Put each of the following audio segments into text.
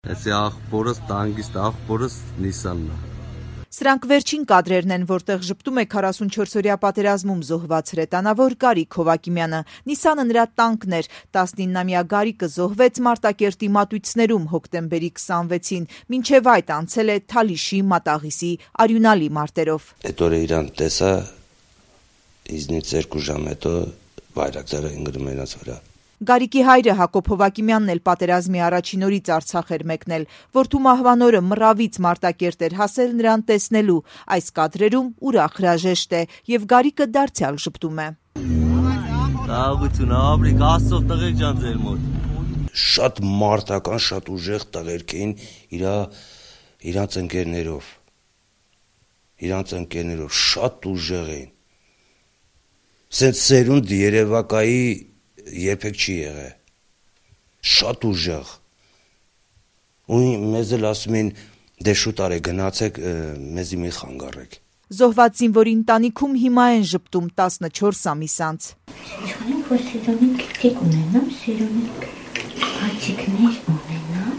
Էսի աղբորս, տանգիստ աղբորս Նիսանն է։ Սրանք վերջին կադրերն են, որտեղ ժպտում է 44-օրյա պատերազմում զոհված հրետանավոր Գարիկ Հովակիմյանը։ Նիսանը նրա տանկն էր։ 19-ամյա Գարիկը զոհվեց Մարտակերտի մատույցներում հոկտեմբերի 26-ին, մինչև այդ անցել է Թալիշի, Մատաղիսի արյունալի մարտերով։ Այդ օրը իրան տեսա, իզնից 2 ժամ հետո բայրակտարը ընկնում իրաց վրա։ Գարիկի հայրը Հակոբ Հովակիմյանն էլ պատերազմի առաջին օրից Արցախ էր մեկնել, որդու մահվան օրը մռավից Մարտակերտ էր հասել նրան տեսնելու։ Այս կադրերում ուրախ հրաժեշտ է, եւ Գարիկը դարձյալ ժպտում է։ Տաղություն, ապրիկ, Աստծո տղեկ ջան ձեր մոտ։ Շատ մարտական, շատ ուժեղ տղերք էին իրանց ընկերներով, շատ ուժեղ էին։ Սենց սերունդ երևակայի երբեք չի եղել, շատ ուժեղ, ու մեզ էլ ասում էին, դե շուտ արեք գնացեք, մեզի մի խանգարեք։ Զոհված զինվորի ընտանիքում հիմա են ժպտում 14 ամիս անց։ Իշխանենք, որ սիրունիկ լիք ունենամ, սիրունիկ հացիկներ ունենամ։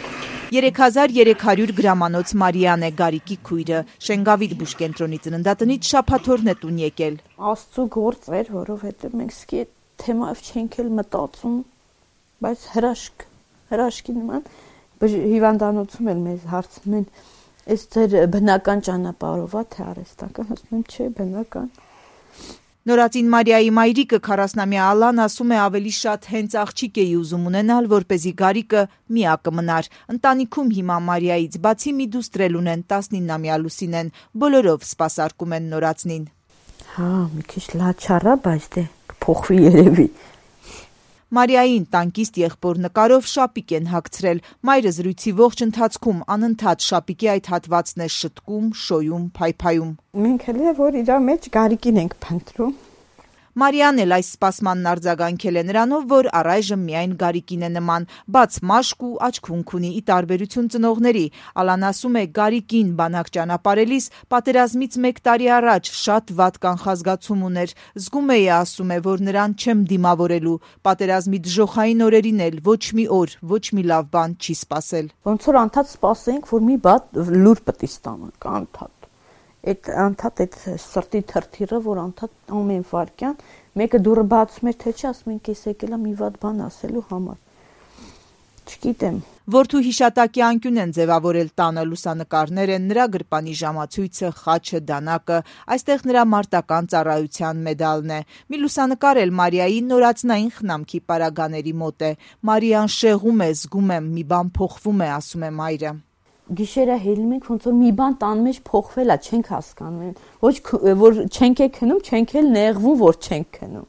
3300 գրամանոց Մարիան է Գարիկի քույրը, Շենգավիթ բուժկենտրոնի ծննդատնից շաբաթօրն է տուն եկել։ Աստծո գործ էր, որովհետև մենք սկի թեմայով չենք էլ մտածում, բայց հրաշքի նման հիվանդանոցում էլ մեզ հարցնում են, այս ձեր բնական ճանապարհով է թե արհեստական, ասում եմ չէ, բնական։ Նորածին Մարիայի մայրիկը 40-ամյա Ալան ասում է ավելի շատ հենց աղջիկ էի ուզում ունենալ, որպեսզի Գարիկը միակը մնար։ Ընտանիքում հիմա Մարիայից բացի մի դուստր էլ ունեն 19-ամյա Լուսինեն, բոլորով սպասարկում են նորածնին։ Հա, մի քիչ լաչարա, բայց դե փոխվի երևի։ Մարիային տանկիստ եղբոր նկարով շապիկ են հագցրել։ Մայրը զրույցի ողջ ընթացքում անընդհատ շապիկի այդ հատվածն է շտկում, շոյում, փայփայում։ Մենք էլ է, որ իրա մեջ Գարիկին ենք փնտրում։ Մարիան էլ այս սպասմանն արձագանքել է նրանով, որ առայժմ միայն Գարիկին է նման, բաց մաշկ ու աչքունք ունի, ի տարբերություն ծնողների։ Ալան ասում է Գարիկին բանակ ճանապարհելիս պատերազմից 1 տարի առաջ շատ վատ կանխազգացում ուներ։ Զգում էի, ասում է, որ նրան չեմ դիմավորելու։ Պատերազմի դժոխային օրերին էլ ոչ մի օր, ոչ մի լավ բան չի սպասել։ Ոնց որ անդադ սպասենք, որ մի բան լուր պետք է ստանանք, անդադ։ Այդ սրտի թրթիռը, որ անդադ ամեն վարքյան մեկը դուրը բացում էր, թե չի, ասում ենք ես եկել եմ մի վատ բան ասելու համար։ Չգիտեմ։ Որդու հիշատակի անկյուն են ձևավորել տանը լուսանկարներ են, նրա գրպանի ժամացույցը, խաչը, դանակը, այստեղ նրա մարտական ծառայության մեդալն է։ Մի լուսանկար էլ Մարիայի նորածնային խնամքի պարագաների մոտ է։ Մարիան շեղում է, զգում եմ, մի բան փոխվում է, ասում է մայրը։ Գիշերը հելնում ենք, ոնց որ մի բան տան մեջ փոխվել է, չենք հասկանում։ Ոչ որ չենք քնում, չենք էլ նեղվում, որ չենք քնում։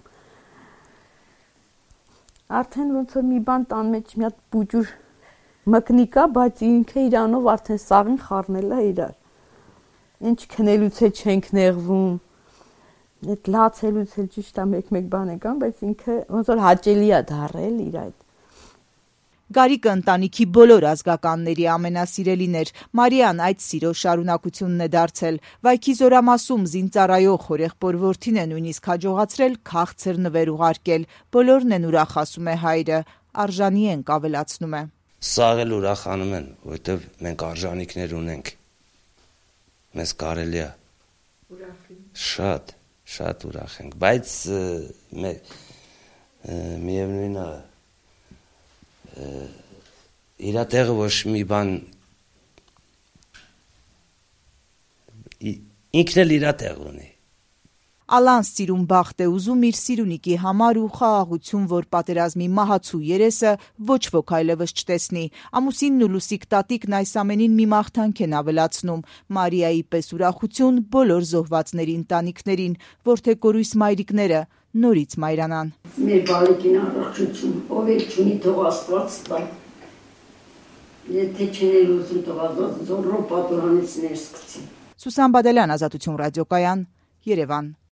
Արդեն ոնց որ մի բան տան մեջ մի հատ բուջուր մկնիկա, բայց ինքը իրանով արդեն սաղին խառնել է իրար։ Ինչ քնելուց է չենք նեղվում։ Այդ լացելուց էլ ճիշտ է մեկ բան է կան, բայց ինքը ոնց որ հաճելի է դարել իր այդ։ Գարիկը ընտանիքի բոլոր ազգականների ամենասիրելին էր։ Մարիան այդ սիրո շարունակությունն է դարձել։ Վայքի Զորամասում զինծառայող հորեղբոր որդին է նույնիսկ հաջողացրել քաղցր նվեր ուղարկել։ Բոլորն են ուրախ, ասում է հայրը, արժանի ենք, ավելացնում է։ Սաղ էլ ուրախանում են, որովհետև մենք արժանինքներ ունենք։ Մեզ կարելի է։ Շատ ուրախ ենք, բայց միևնույն է իրա տեղը ոչ մի բան ինքն էլ իրա տեղ ունի։ Ալան սիրուն բախտ է ուզում իր սիրունիկի համար ու խաղաղություն, որ պատերազմի մահացու երեսը ոչ ոք այլևս չտեսնի։ Ամուսինն ու Լուսիկ տատիկն այս ամենին մի մաղթանք են ավելացնում։ Մարիայի պես ուրախություն բոլոր զոհվածների ընտանիքներին, որդեկորույս մայրիկները նորից մայրանան։ Մեր բալիկին առողջություն, ով էլ չունի թող Աստված տա։ Եթե չեն ուզում թող Աստված զորրո պատուհանից ներսկցի։ Սուսան Բադալյան, Ազատություն ռադիոկայան, Երևան։